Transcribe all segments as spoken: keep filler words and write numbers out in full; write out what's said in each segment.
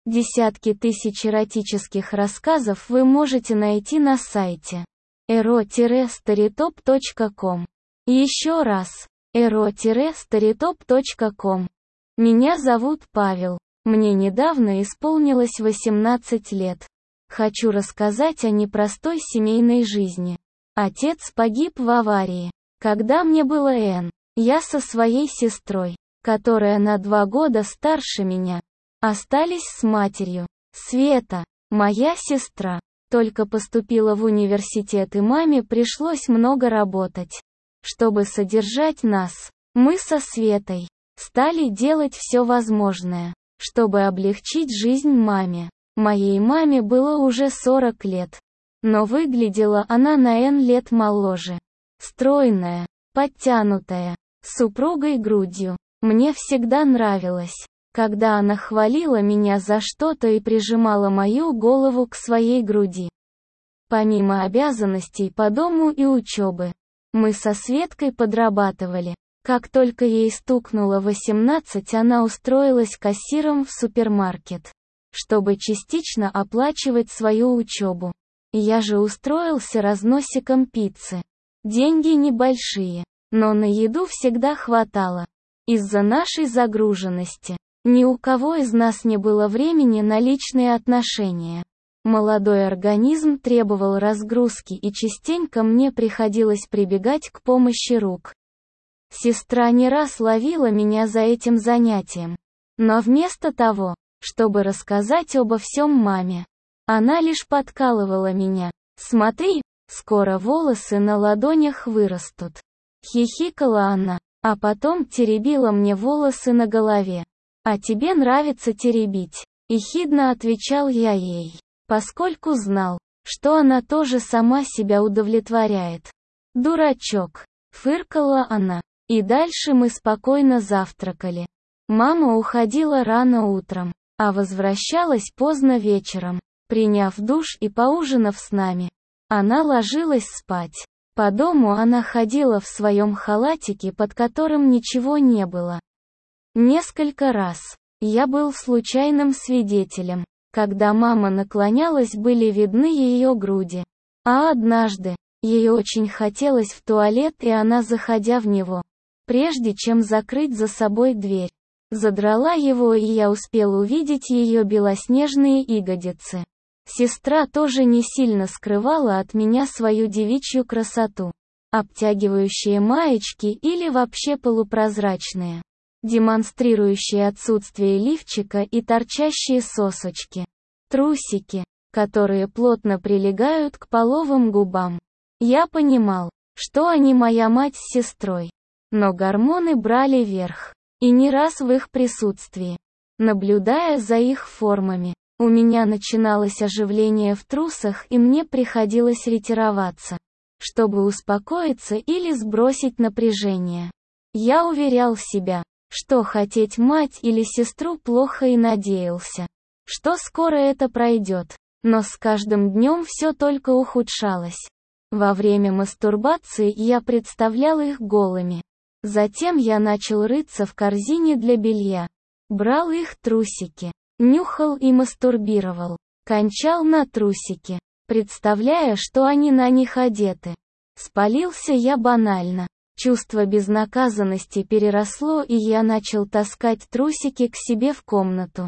Десятки тысяч эротических рассказов вы можете найти на сайте эро старитоп точка ком. Еще раз, эро старитоп точка ком. Меня зовут Павел. Мне недавно исполнилось восемнадцать лет. Хочу рассказать о непростой семейной жизни. Отец погиб в аварии, когда мне было Н. Я со своей сестрой, которая на два года старше меня, остались с матерью. Света, моя сестра, только поступила в университет, и маме пришлось много работать, чтобы содержать нас. Мы со Светой стали делать все возможное, чтобы облегчить жизнь маме. Моей маме было уже сорок лет, но выглядела она на N лет моложе. Стройная, подтянутая, с упругой грудью. Мне всегда нравилось, когда она хвалила меня за что-то и прижимала мою голову к своей груди. Помимо обязанностей по дому и учебы, мы со Светкой подрабатывали. Как только ей стукнуло восемнадцать, она устроилась кассиром в супермаркет, чтобы частично оплачивать свою учебу. Я же устроился разносчиком пиццы. Деньги небольшие, но на еду всегда хватало. Из-за нашей загруженности ни у кого из нас не было времени на личные отношения. Молодой организм требовал разгрузки, и частенько мне приходилось прибегать к помощи рук. Сестра не раз ловила меня за этим занятием. Но вместо того, чтобы рассказать обо всем маме, она лишь подкалывала меня. «Смотри, скоро волосы на ладонях вырастут». Хихикала она, а потом теребила мне волосы на голове. «А тебе нравится теребить?» Ехидно отвечал я ей, поскольку знал, что она тоже сама себя удовлетворяет. «Дурачок», фыркала она, и дальше мы спокойно завтракали. Мама уходила рано утром, а возвращалась поздно вечером. Приняв душ и поужинав с нами, она ложилась спать. По дому она ходила в своем халатике, под которым ничего не было. Несколько раз я был случайным свидетелем, когда мама наклонялась, были видны ее груди. А однажды, ей очень хотелось в туалет, и она, заходя в него, прежде чем закрыть за собой дверь, задрала его, и я успел увидеть ее белоснежные ягодицы. Сестра тоже не сильно скрывала от меня свою девичью красоту. Обтягивающие маечки или вообще полупрозрачные, демонстрирующие отсутствие лифчика, и торчащие сосочки. Трусики, которые плотно прилегают к половым губам. Я понимал, что они моя мать с сестрой. Но гормоны брали верх. И не раз в их присутствии, наблюдая за их формами, у меня начиналось оживление в трусах, и мне приходилось ретироваться, чтобы успокоиться или сбросить напряжение. Я уверял себя, что хотеть мать или сестру плохо, и надеялся, что скоро это пройдет. Но с каждым днем все только ухудшалось. Во время мастурбации я представлял их голыми. Затем я начал рыться в корзине для белья. Брал их трусики, нюхал и мастурбировал. Кончал на трусики, представляя, что они на них одеты. Спалился я банально. Чувство безнаказанности переросло, и я начал таскать трусики к себе в комнату,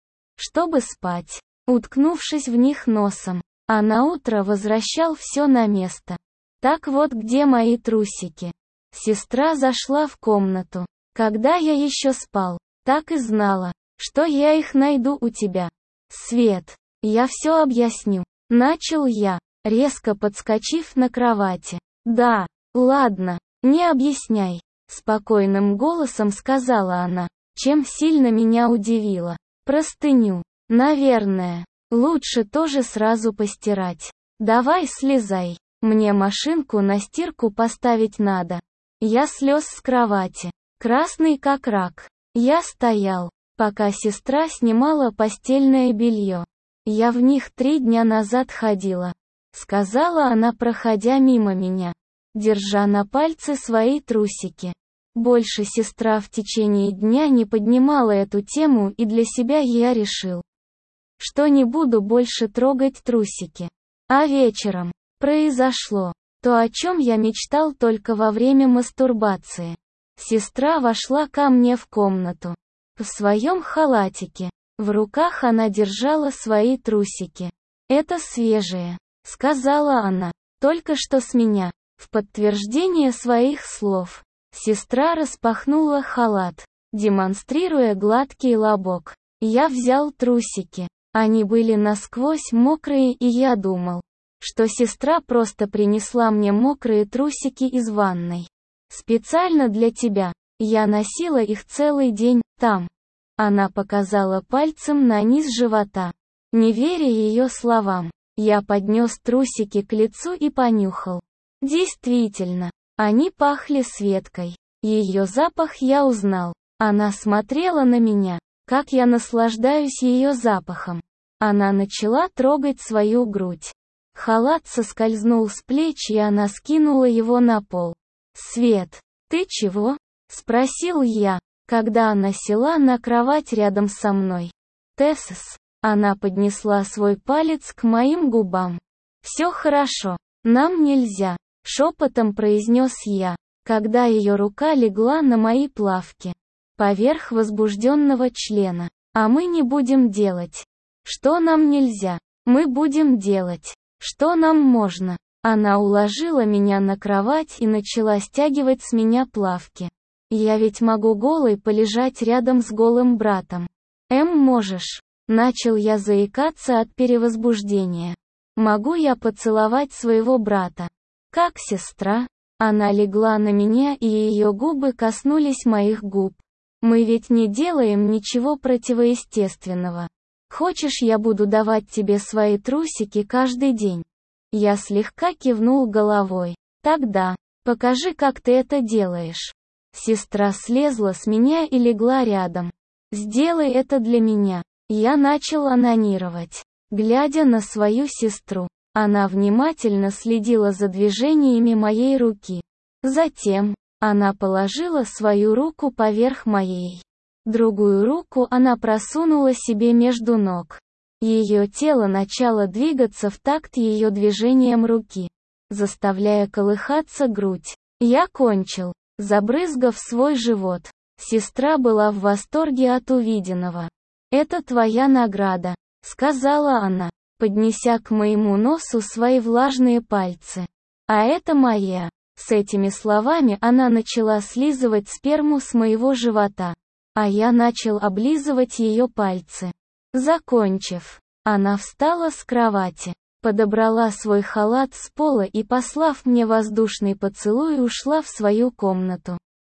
чтобы спать, уткнувшись в них носом, а наутро возвращал все на место. Так вот, где мои трусики? Сестра зашла в комнату, когда я еще спал. Так и знала, что я их найду у тебя. Свет, я все объясню. Начал я, резко подскочив на кровати. Да, ладно, не объясняй. Спокойным голосом сказала она, чем сильно меня удивило. Простыню, наверное, лучше тоже сразу постирать. Давай слезай, мне машинку на стирку поставить надо. Я слез с кровати, красный как рак. Я стоял, пока сестра снимала постельное белье. Я в них три дня назад ходила, сказала она, проходя мимо меня, держа на пальце свои трусики. Больше сестра в течение дня не поднимала эту тему, и для себя я решил, что не буду больше трогать трусики. А вечером произошло то, о чем я мечтал только во время мастурбации. Сестра вошла ко мне в комнату. В своем халатике. В руках она держала свои трусики. «Это свежие», — сказала она, — «только что с меня». В подтверждение своих слов, сестра распахнула халат, демонстрируя гладкий лобок. Я взял трусики. Они были насквозь мокрые, и я думал, что сестра просто принесла мне мокрые трусики из ванной. Специально для тебя. Я носила их целый день, там. Она показала пальцем на низ живота. Не веря ее словам, я поднес трусики к лицу и понюхал. Действительно, они пахли Светкой. Ее запах я узнал. Она смотрела на меня, как я наслаждаюсь ее запахом. Она начала трогать свою грудь. Халат соскользнул с плеч, и она скинула его на пол. «Свет, ты чего?» — спросил я, когда она села на кровать рядом со мной. «Тессес». Она поднесла свой палец к моим губам. «Все хорошо. Нам нельзя», — шепотом произнес я, когда ее рука легла на мои плавки. Поверх возбужденного члена. «А мы не будем делать. Что нам нельзя? Мы будем делать. Что нам можно?» Она уложила меня на кровать и начала стягивать с меня плавки. «Я ведь могу голой полежать рядом с голым братом». «Эм, можешь». Начал я заикаться от перевозбуждения. «Могу я поцеловать своего брата?» «Как сестра?» Она легла на меня, и ее губы коснулись моих губ. «Мы ведь не делаем ничего противоестественного. Хочешь, я буду давать тебе свои трусики каждый день?» Я слегка кивнул головой. «Тогда, покажи, как ты это делаешь». Сестра слезла с меня и легла рядом. «Сделай это для меня». Я начал онанировать, глядя на свою сестру. Она внимательно следила за движениями моей руки. Затем, она положила свою руку поверх моей. Другую руку она просунула себе между ног. Ее тело начало двигаться в такт ее движением руки, заставляя колыхаться грудь. Я кончил, забрызгав свой живот. Сестра была в восторге от увиденного. «Это твоя награда», — сказала она, поднеся к моему носу свои влажные пальцы. «А это моя». С этими словами она начала слизывать сперму с моего живота, а я начал облизывать ее пальцы. Закончив, она встала с кровати, подобрала свой халат с пола и, послав мне воздушный поцелуй, ушла в свою комнату.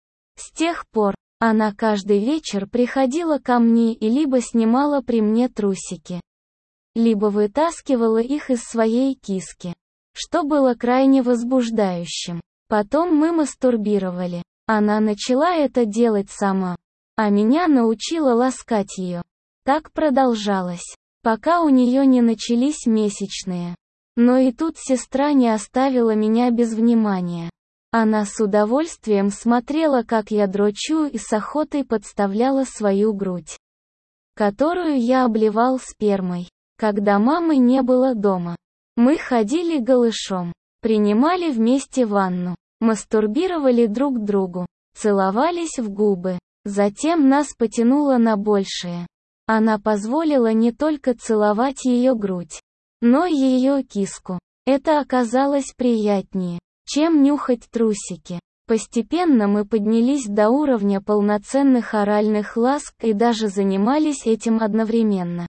С тех пор, она каждый вечер приходила ко мне и либо снимала при мне трусики, либо вытаскивала их из своей киски, что было крайне возбуждающим. Потом мы мастурбировали. Она начала это делать сама, а меня научила ласкать ее. Так продолжалось, пока у нее не начались месячные. Но и тут сестра не оставила меня без внимания. Она с удовольствием смотрела, как я дрочу, и с охотой подставляла свою грудь, которую я обливал спермой. Когда мамы не было дома, мы ходили голышом, принимали вместе ванну, мастурбировали друг к другу, целовались в губы. Затем нас потянуло на большее. Она позволила не только целовать ее грудь, но и ее киску. Это оказалось приятнее, чем нюхать трусики. Постепенно мы поднялись до уровня полноценных оральных ласк и даже занимались этим одновременно.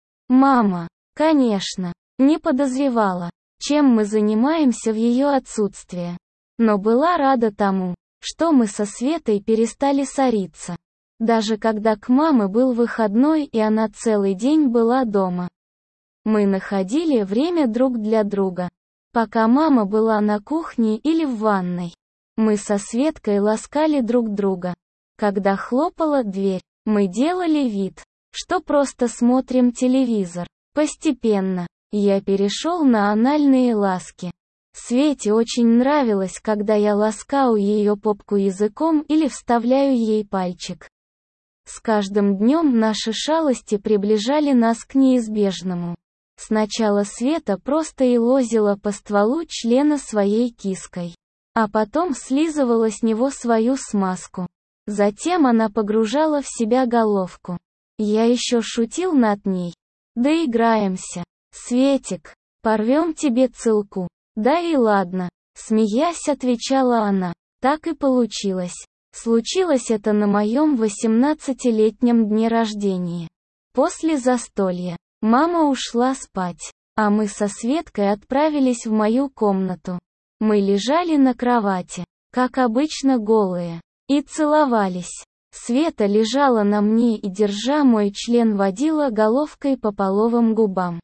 Мама, конечно, не подозревала, чем мы занимаемся в ее отсутствие, но была рада тому, что мы со Светой перестали ссориться. Даже когда к маме был выходной и она целый день была дома, мы находили время друг для друга. Пока мама была на кухне или в ванной, мы со Светкой ласкали друг друга. Когда хлопала дверь, мы делали вид, что просто смотрим телевизор. Постепенно, я перешел на анальные ласки. Свете очень нравилось, когда я ласкаю ее попку языком или вставляю ей пальчик. С каждым днем наши шалости приближали нас к неизбежному. Сначала Света просто елозила по стволу члена своей киской, а потом слизывала с него свою смазку. Затем она погружала в себя головку. Я еще шутил над ней. Да играемся. Светик, порвем тебе целку. Да и ладно. Смеясь, отвечала она. Так и получилось. Случилось это на моем восемнадцатилетнем дне рождения. После застолья. Мама ушла спать, а мы со Светкой отправились в мою комнату. Мы лежали на кровати, как обычно голые, и целовались. Света лежала на мне и, держа мой член, водила головкой по половым губам.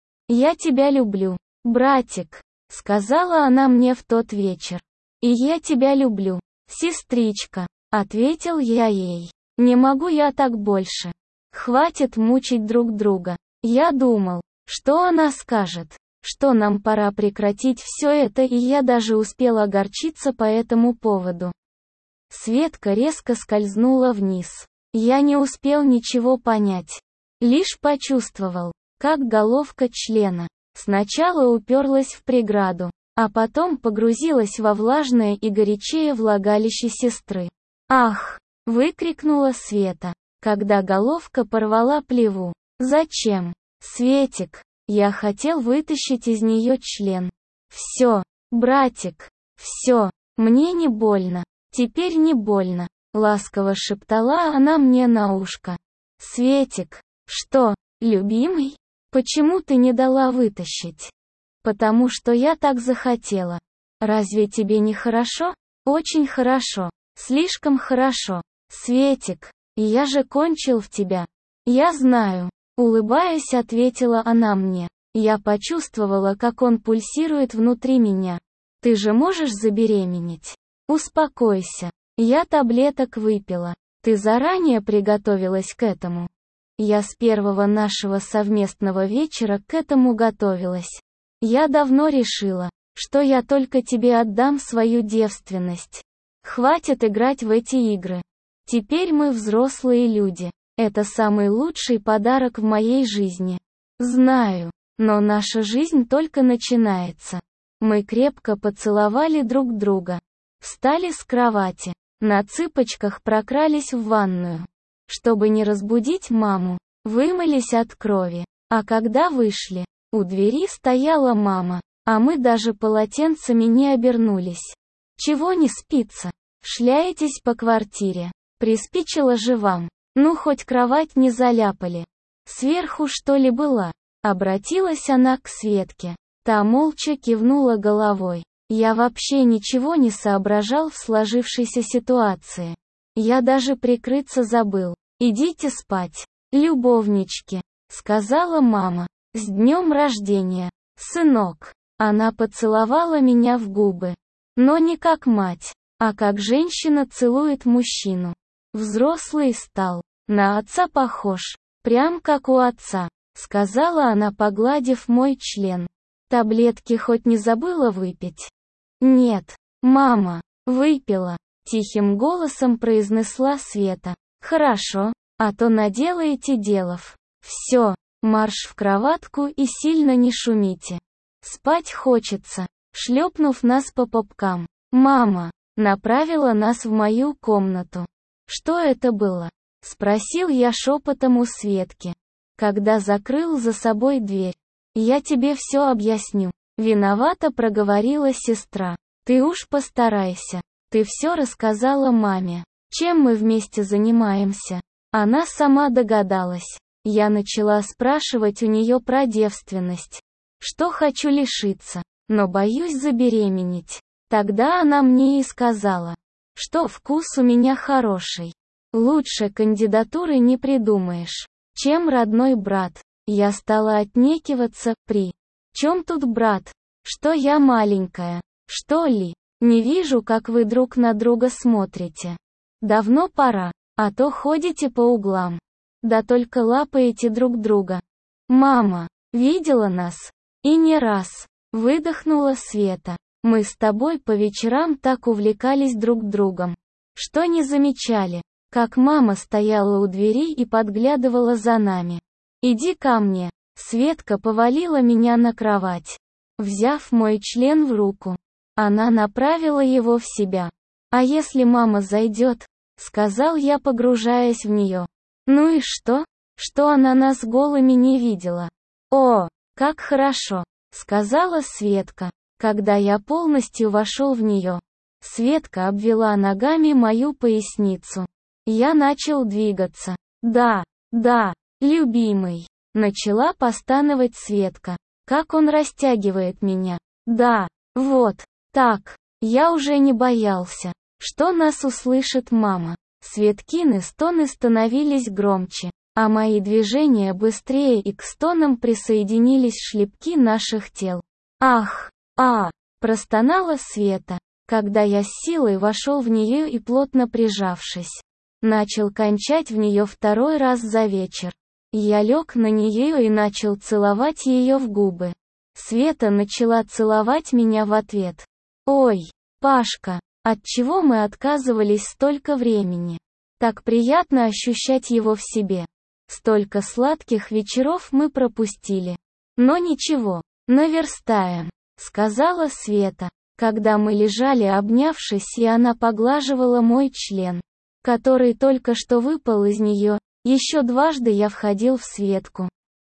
«Я тебя люблю, братик», — сказала она мне в тот вечер. «И я тебя люблю, сестричка», — ответил я ей. «Не могу я так больше. Хватит мучить друг друга». Я думал, что она скажет, что нам пора прекратить все это, и я даже успел огорчиться по этому поводу. Светка резко скользнула вниз. Я не успел ничего понять. Лишь почувствовал, как головка члена сначала уперлась в преграду, а потом погрузилась во влажное и горячее влагалище сестры. «Ах!» — выкрикнула Света, когда головка порвала плеву. «Зачем, Светик? Я хотел вытащить из нее член». «Все, братик, все, мне не больно, теперь не больно», — ласково шептала она мне на ушко. «Светик, что, любимый? Почему ты не дала вытащить?» «Потому что я так захотела». «Разве тебе не хорошо?» «Очень хорошо, слишком хорошо. Светик, я же кончил в тебя». «Я знаю», — улыбаясь, ответила она мне. Я почувствовала, как он пульсирует внутри меня. «Ты же можешь забеременеть?» «Успокойся. Я таблеток выпила. Ты заранее приготовилась к этому?» Я с первого нашего совместного вечера к этому готовилась. Я давно решила, что я только тебе отдам свою девственность. Хватит играть в эти игры. Теперь мы взрослые люди. Это самый лучший подарок в моей жизни. Знаю, но наша жизнь только начинается. Мы крепко поцеловали друг друга. Встали с кровати. На цыпочках прокрались в ванную. Чтобы не разбудить маму, вымылись от крови. А когда вышли, у двери стояла мама, а мы даже полотенцами не обернулись. «Чего не спится? Шляетесь по квартире. Приспичило же вам. Ну хоть кровать не заляпали. Сверху что ли была?» Обратилась она к Светке. Та молча кивнула головой. Я вообще ничего не соображал в сложившейся ситуации. Я даже прикрыться забыл. «Идите спать, любовнички», — сказала мама. «С днем рождения, сынок». Она поцеловала меня в губы. Но не как мать, а как женщина целует мужчину. Взрослый стал, на отца похож, прям как у отца, сказала она, погладив мой член. «Таблетки хоть не забыла выпить?» «Нет, мама, выпила», — тихим голосом произнесла Света. «Хорошо, а то наделаете делов. Все, марш в кроватку и сильно не шумите. Спать хочется», — шлепнув нас по попкам. Мама направила нас в мою комнату. «Что это было?» — спросил я шепотом у Светки, когда закрыл за собой дверь. «Я тебе все объясню», — виновато проговорила сестра. «Ты уж постарайся. Ты все рассказала маме. Чем мы вместе занимаемся?» Она сама догадалась. Я начала спрашивать у нее про девственность. Что хочу лишиться, но боюсь забеременеть. Тогда она мне и сказала, что вкус у меня хороший. Лучше кандидатуры не придумаешь, чем родной брат. Я стала отнекиваться. «При чем тут брат? Что я маленькая, что ли? Не вижу, как вы друг на друга смотрите. Давно пора, а то ходите по углам. Да только лапаете друг друга. Мама видела нас, и не раз», — выдохнула Света. «Мы с тобой по вечерам так увлекались друг другом, что не замечали, как мама стояла у двери и подглядывала за нами. «Иди ко мне». Светка повалила меня на кровать. Взяв мой член в руку, она направила его в себя. «А если мама зайдет?» — сказал я, погружаясь в нее. «Ну и что? Что она нас голыми не видела?» «О, как хорошо», — сказала Светка, когда я полностью вошел в нее. Светка обвела ногами мою поясницу. Я начал двигаться. «Да, да, любимый», — начала постановать Светка. «Как он растягивает меня. Да, вот, так». Я уже не боялся, что нас услышит мама. Светкины стоны становились громче, а мои движения быстрее, и к стонам присоединились шлепки наших тел. «Ах, а!» – простонала Света, когда я с силой вошел в нее и, плотно прижавшись, начал кончать в нее второй раз за вечер. Я лег на нее и начал целовать ее в губы. Света начала целовать меня в ответ. «Ой, Пашка, отчего мы отказывались столько времени? Так приятно ощущать его в себе. Столько сладких вечеров мы пропустили. Но ничего, наверстаем», — сказала Света, когда мы лежали обнявшись, и она поглаживала мой член, который только что выпал из нее. Еще дважды я входил в Светку.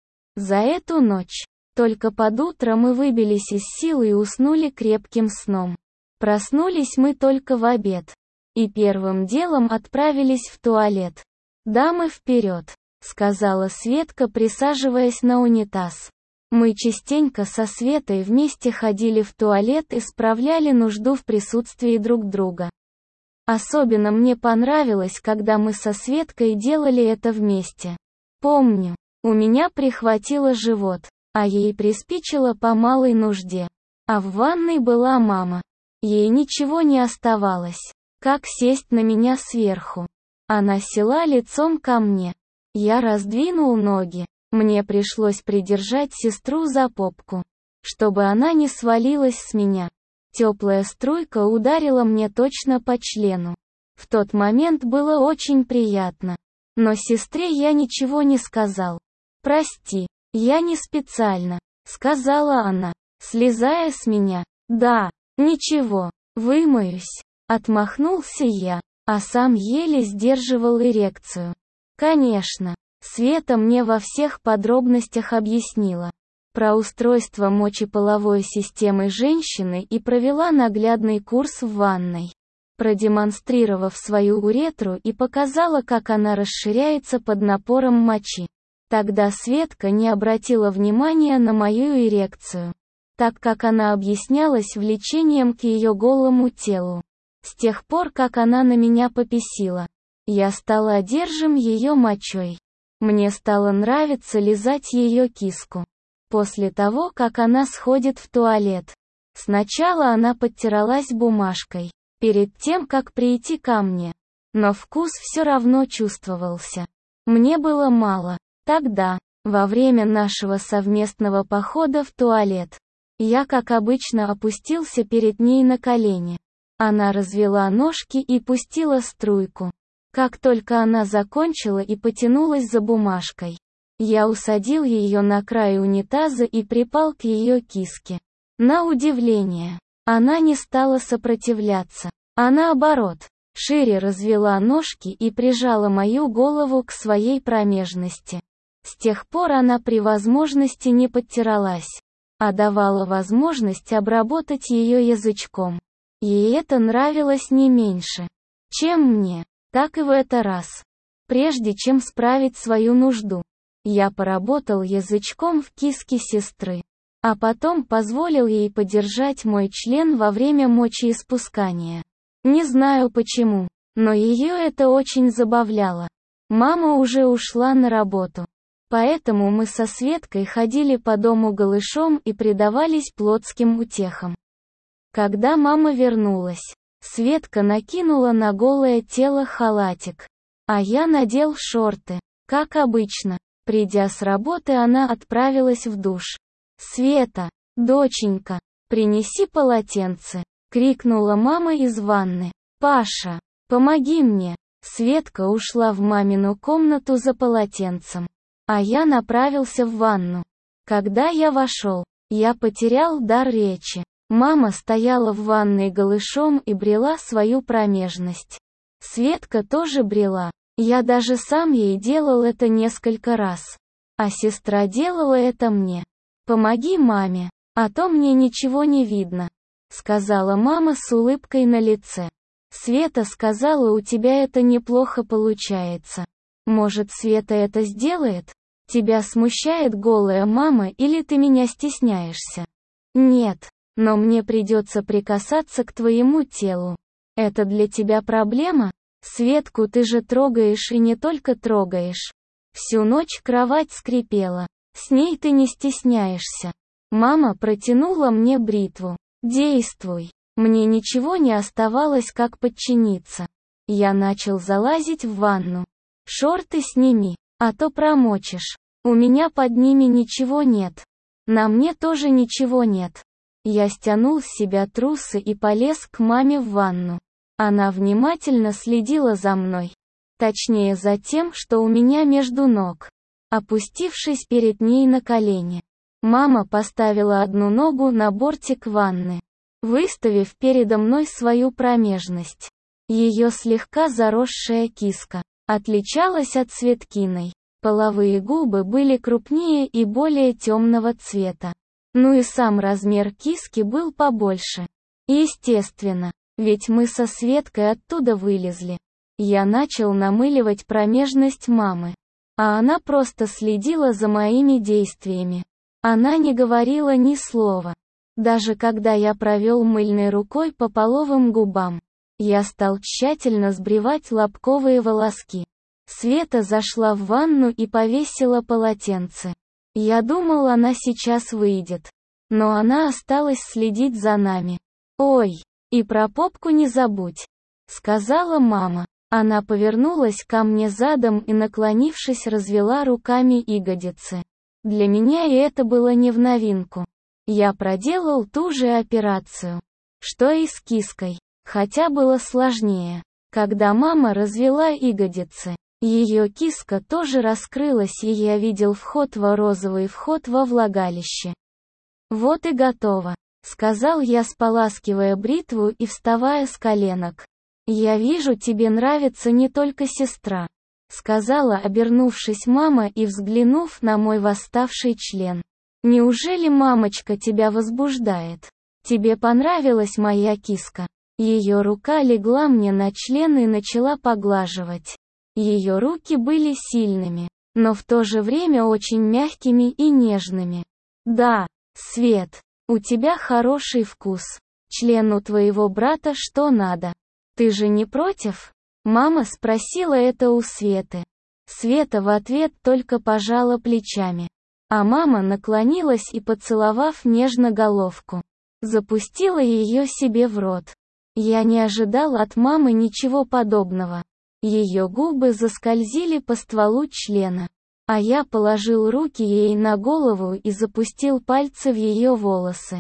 За эту ночь. Только под утро мы выбились из сил и уснули крепким сном. Проснулись мы только в обед. И первым делом отправились в туалет. «Дамы, вперед», — сказала Светка, присаживаясь на унитаз. Мы частенько со Светой вместе ходили в туалет и справляли нужду в присутствии друг друга. Особенно мне понравилось, когда мы со Светкой делали это вместе. Помню, у меня прихватило живот, а ей приспичило по малой нужде. А в ванной была мама. Ей ничего не оставалось, как сесть на меня сверху. Она села лицом ко мне. Я раздвинул ноги. Мне пришлось придержать сестру за попку, чтобы она не свалилась с меня. Теплая струйка ударила мне точно по члену. В тот момент было очень приятно. Но сестре я ничего не сказал. «Прости, я не специально», — сказала она, слезая с меня. «Да, ничего, вымоюсь», — отмахнулся я, а сам еле сдерживал эрекцию. Конечно, Света мне во всех подробностях объяснила про устройство мочеполовой системы женщины и провела наглядный курс в ванной, продемонстрировав свою уретру, и показала, как она расширяется под напором мочи. Тогда Светка не обратила внимания на мою эрекцию, так как она объяснялась влечением к ее голому телу. С тех пор, как она на меня пописила, я стал одержим ее мочой. Мне стало нравиться лизать ее киску. После того, как она сходит в туалет. Сначала она подтиралась бумажкой, перед тем, как прийти ко мне. Но вкус все равно чувствовался. Мне было мало. Тогда, во время нашего совместного похода в туалет, я, как обычно, опустился перед ней на колени. Она развела ножки и пустила струйку. Как только она закончила и потянулась за бумажкой, я усадил ее на край унитаза и припал к ее киске. На удивление, она не стала сопротивляться, а наоборот, шире развела ножки и прижала мою голову к своей промежности. С тех пор она при возможности не подтиралась, а давала возможность обработать ее язычком. Ей это нравилось не меньше, чем мне. Так и в этот раз. Прежде чем справить свою нужду, я поработал язычком в киске сестры, а потом позволил ей подержать мой член во время мочеиспускания. Не знаю почему, но ее это очень забавляло. Мама уже ушла на работу, поэтому мы со Светкой ходили по дому голышом и предавались плотским утехам. Когда мама вернулась, Светка накинула на голое тело халатик, а я надел шорты. Как обычно, придя с работы, она отправилась в душ. «Света, доченька, принеси полотенце», — крикнула мама из ванны. «Паша, помоги мне», Светка ушла в мамину комнату за полотенцем, а я направился в ванну. Когда я вошел, я потерял дар речи. Мама стояла в ванной голышом и брела свою промежность. Светка тоже брела. Я даже сам ей делал это несколько раз. А сестра делала это мне. «Помоги маме, а то мне ничего не видно», — сказала мама с улыбкой на лице. «Света сказала, у тебя это неплохо получается. Может, Света это сделает? Тебя смущает голая мама или ты меня стесняешься?» «Нет, но мне придется прикасаться к твоему телу. Это для тебя проблема? Светку ты же трогаешь и не только трогаешь. Всю ночь кровать скрипела. С ней ты не стесняешься». Мама протянула мне бритву. «Действуй». Мне ничего не оставалось, как подчиниться. Я начал залазить в ванну. «Шорты сними, а то промочишь. У меня под ними ничего нет. На мне тоже ничего нет». Я стянул с себя трусы и полез к маме в ванну. Она внимательно следила за мной. Точнее за тем, что у меня между ног. Опустившись перед ней на колени, мама поставила одну ногу на бортик ванны, выставив передо мной свою промежность. Ее слегка заросшая киска отличалась от Светкиной. Половые губы были крупнее и более темного цвета. Ну и сам размер киски был побольше. Естественно, ведь мы со Светкой оттуда вылезли. Я начал намыливать промежность мамы, а она просто следила за моими действиями. Она не говорила ни слова. Даже когда я провел мыльной рукой по половым губам, я стал тщательно сбривать лобковые волоски. Света зашла в ванну и повесила полотенце. Я думал, она сейчас выйдет. Но она осталась следить за нами. «Ой, и про попку не забудь», — сказала мама. Она повернулась ко мне задом и, наклонившись, развела руками ягодицы. Для меня и это было не в новинку. Я проделал ту же операцию, что и с киской, хотя было сложнее. Когда мама развела ягодицы, ее киска тоже раскрылась, и я видел вход во розовый вход во влагалище. «Вот и готово», — сказал я, споласкивая бритву и вставая с коленок. «Я вижу, тебе нравится не только сестра», — сказала, обернувшись мама и взглянув на мой восставший член. «Неужели мамочка тебя возбуждает? Тебе понравилась моя киска?» Ее рука легла мне на член и начала поглаживать. Ее руки были сильными, но в то же время очень мягкими и нежными. «Да, Свет, у тебя хороший вкус. Члену твоего брата что надо? Ты же не против?» Мама спросила это у Светы. Света в ответ только пожала плечами. А мама наклонилась и, поцеловав нежно головку, запустила ее себе в рот. Я не ожидал от мамы ничего подобного. Ее губы заскользили по стволу члена, а я положил руки ей на голову и запустил пальцы в ее волосы.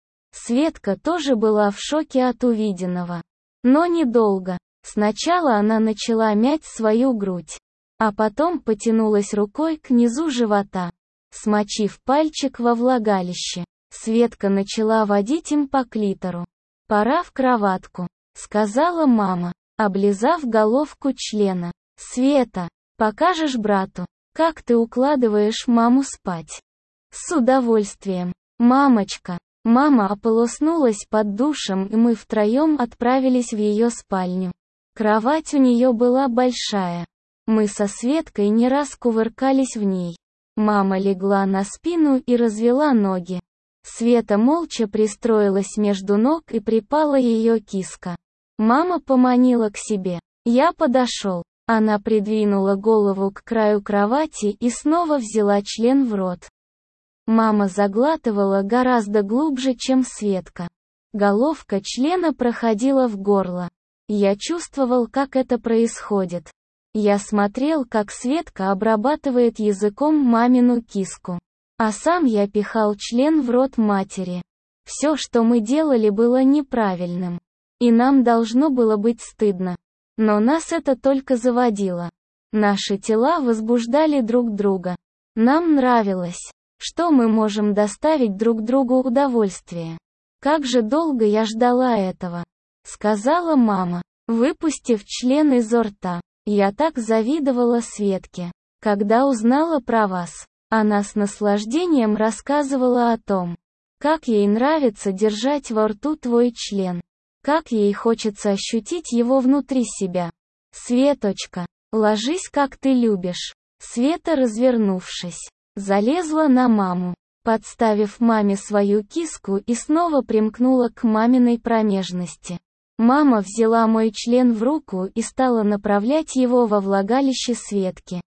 Светка тоже была в шоке от увиденного. Но недолго. Сначала она начала мять свою грудь, а потом потянулась рукой к низу живота. Смочив пальчик во влагалище, Светка начала водить им по клитору. «Пора в кроватку», — сказала мама, облизав головку члена. «Света, покажешь брату, как ты укладываешь маму спать?» «С удовольствием, мамочка». Мама ополоснулась под душем, и мы втроем отправились в ее спальню. Кровать у нее была большая. Мы со Светкой не раз кувыркались в ней. Мама легла на спину и развела ноги. Света молча пристроилась между ног и припала ее киска. Мама поманила к себе. Я подошел. Она придвинула голову к краю кровати и снова взяла член в рот. Мама заглатывала гораздо глубже, чем Светка. Головка члена проходила в горло. Я чувствовал, как это происходит. Я смотрел, как Светка обрабатывает языком мамину киску. А сам я пихал член в рот матери. Все, что мы делали, было неправильным. И нам должно было быть стыдно. Но нас это только заводило. Наши тела возбуждали друг друга. Нам нравилось, что мы можем доставить друг другу удовольствие. Как же долго я ждала этого, сказала мама, выпустив член изо рта. Я так завидовала Светке, когда узнала про вас. Она с наслаждением рассказывала о том, как ей нравится держать во рту твой член, как ей хочется ощутить его внутри себя. Светочка, ложись, как ты любишь. Света, развернувшись, залезла на маму, подставив маме свою киску и снова примкнула к маминой промежности. Мама взяла мой член в руку и стала направлять его во влагалище Светки.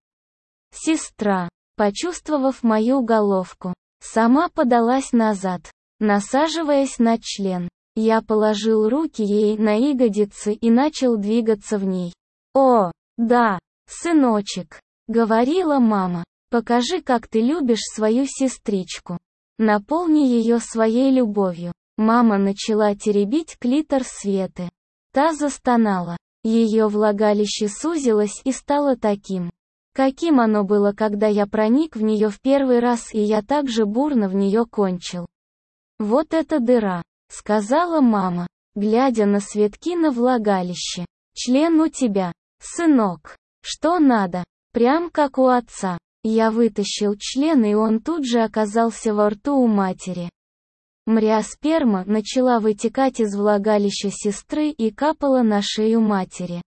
Сестра, почувствовав мою головку, сама подалась назад, насаживаясь на член. Я положил руки ей на ягодицы и начал двигаться в ней. «О, да, сыночек», — говорила мама, — «покажи, как ты любишь свою сестричку. Наполни ее своей любовью». Мама начала теребить клитор Светы. Та застонала. Ее влагалище сузилось и стало таким, каким оно было, когда я проник в нее в первый раз, и я так же бурно в нее кончил. «Вот эта дыра», — сказала мама, глядя на Светкино влагалище. «Член у тебя, сынок. Что надо? Прям как у отца». Я вытащил член, и он тут же оказался во рту у матери. Мря сперма начала вытекать из влагалища сестры и капала на шею матери.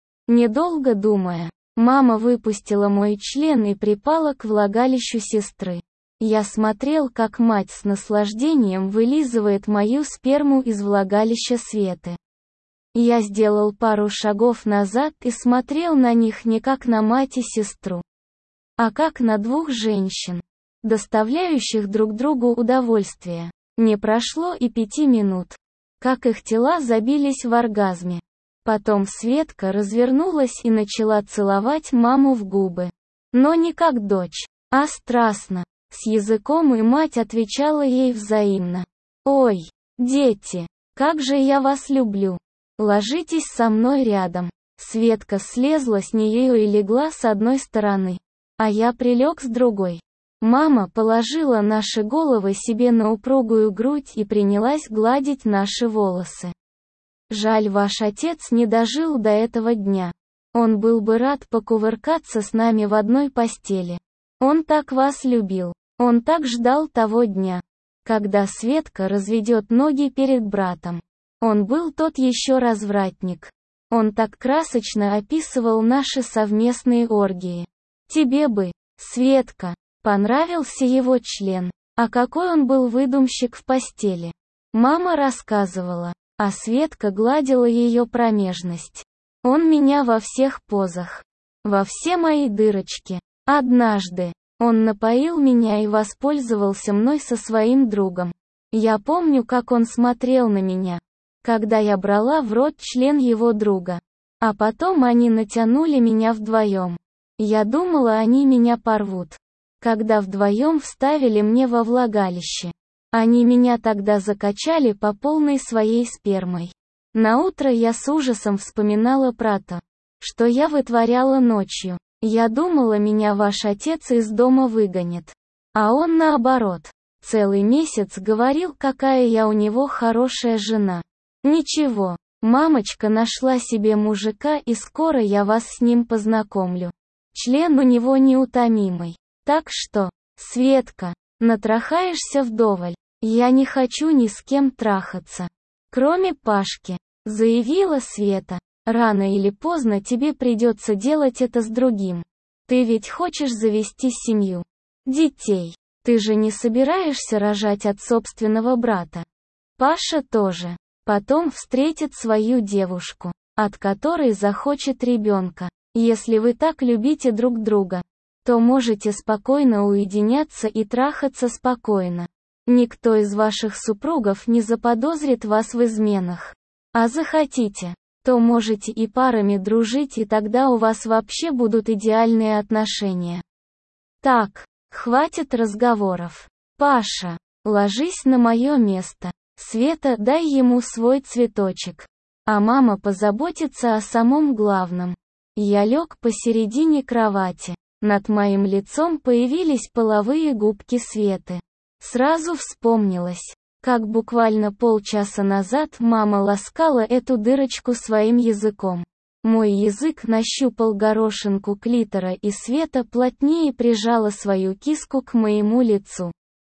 Недолго думая, мама выпустила мой член и припала к влагалищу сестры. Я смотрел, как мать с наслаждением вылизывает мою сперму из влагалища Светы. Я сделал пару шагов назад и смотрел на них не как на мать и сестру, а как на двух женщин, доставляющих друг другу удовольствие. Не прошло и пяти минут, как их тела забились в оргазме. Потом Светка развернулась и начала целовать маму в губы. Но не как дочь, а страстно, с языком, и мать отвечала ей взаимно. «Ой, дети, как же я вас люблю! Ложитесь со мной рядом». Светка слезла с нее и легла с одной стороны, а я прилег с другой. Мама положила наши головы себе на упругую грудь и принялась гладить наши волосы. «Жаль, ваш отец не дожил до этого дня. Он был бы рад покувыркаться с нами в одной постели. Он так вас любил. Он так ждал того дня, когда Светка разведет ноги перед братом. Он был тот еще развратник. Он так красочно описывал наши совместные оргии. Тебе бы, Светка, понравился его член. А какой он был выдумщик в постели». Мама рассказывала, а Светка гладила ее промежность. «Он меня во всех позах, во все мои дырочки. Однажды он напоил меня и воспользовался мной со своим другом. Я помню, как он смотрел на меня, когда я брала в рот член его друга. А потом они натянули меня вдвоем. Я думала, они меня порвут, когда вдвоем вставили мне во влагалище. Они меня тогда закачали по полной своей спермой. Наутро я с ужасом вспоминала про то, что я вытворяла ночью. Я думала, меня ваш отец из дома выгонит. А он наоборот. Целый месяц говорил, какая я у него хорошая жена. Ничего, мамочка нашла себе мужика, и скоро я вас с ним познакомлю. Член у него неутомимый. Так что, Светка, натрахаешься вдоволь. Я не хочу ни с кем трахаться, кроме Пашки», — заявила Света. «Рано или поздно тебе придется делать это с другим. Ты ведь хочешь завести семью, детей. Ты же не собираешься рожать от собственного брата. Паша тоже. Потом встретит свою девушку, от которой захочет ребенка. Если вы так любите друг друга, то можете спокойно уединяться и трахаться спокойно. Никто из ваших супругов не заподозрит вас в изменах. А захотите, то можете и парами дружить, и тогда у вас вообще будут идеальные отношения. Так, хватит разговоров. Паша, ложись на мое место. Света, дай ему свой цветочек. а мама позаботится о самом главном. Я лег посередине кровати. Над моим лицом появились половые губки Светы. Сразу вспомнилось, как буквально полчаса назад мама ласкала эту дырочку своим языком. Мой язык нащупал горошинку клитора, и Света плотнее прижала свою киску к моему лицу.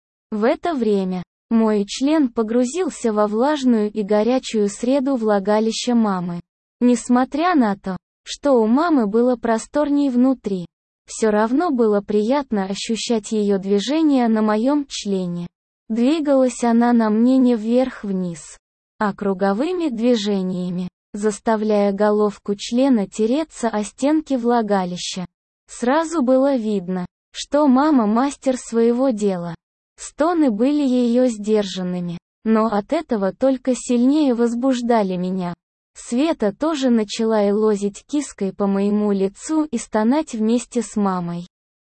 В это время мой член погрузился во влажную и горячую среду влагалища мамы. Несмотря на то, что у мамы было просторней внутри, все равно было приятно ощущать ее движение на моем члене. Двигалась она на мне не вверх-вниз, а круговыми движениями, заставляя головку члена тереться о стенки влагалища. Сразу было видно, что мама мастер своего дела. Стоны были ее сдержанными, но от этого только сильнее возбуждали меня. Света тоже начала елозить киской по моему лицу и стонать вместе с мамой.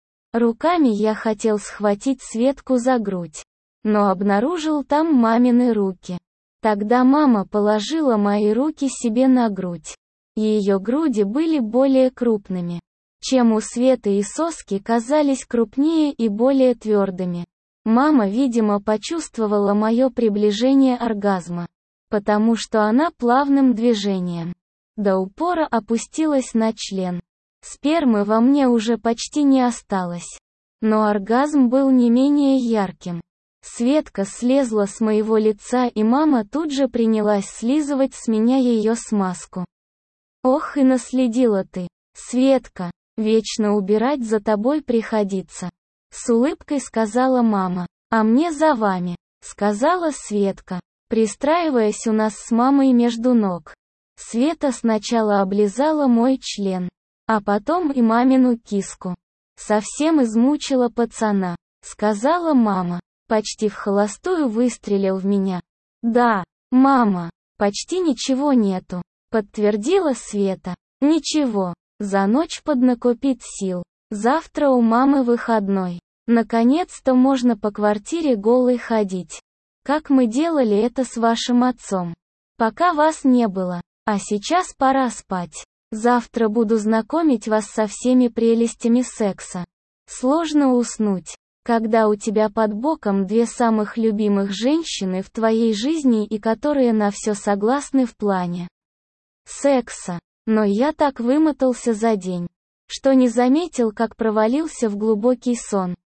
Руками я хотел схватить Светку за грудь, но обнаружил там мамины руки. Тогда мама положила мои руки себе на грудь. Ее груди были более крупными, чем у Светы, и соски казались крупнее и более твердыми. Мама, видимо, почувствовала мое приближение оргазма, потому что она плавным движением до упора опустилась на член. Спермы во мне уже почти не осталось, но оргазм был не менее ярким. Светка слезла с моего лица, и мама тут же принялась слизывать с меня ее смазку. «Ох, и наследила ты, Светка, вечно убирать за тобой приходится», — с улыбкой сказала мама. «А мне за вами», — сказала Светка, пристраиваясь у нас с мамой между ног. Света сначала облизала мой член, а потом и мамину киску. «Совсем измучила пацана», — сказала мама. Почти вхолостую выстрелил в меня. «Да, мама, почти ничего нету», — подтвердила Света. «Ничего, за ночь поднакопить сил. Завтра у мамы выходной. Наконец-то можно по квартире голой ходить. Как мы делали это с вашим отцом. Пока вас не было. А сейчас пора спать. Завтра буду знакомить вас со всеми прелестями секса. Сложно уснуть, когда у тебя под боком две самых любимых женщины в твоей жизни и которые на все согласны в плане секса. Но я так вымотался за день, что не заметил, как провалился в глубокий сон.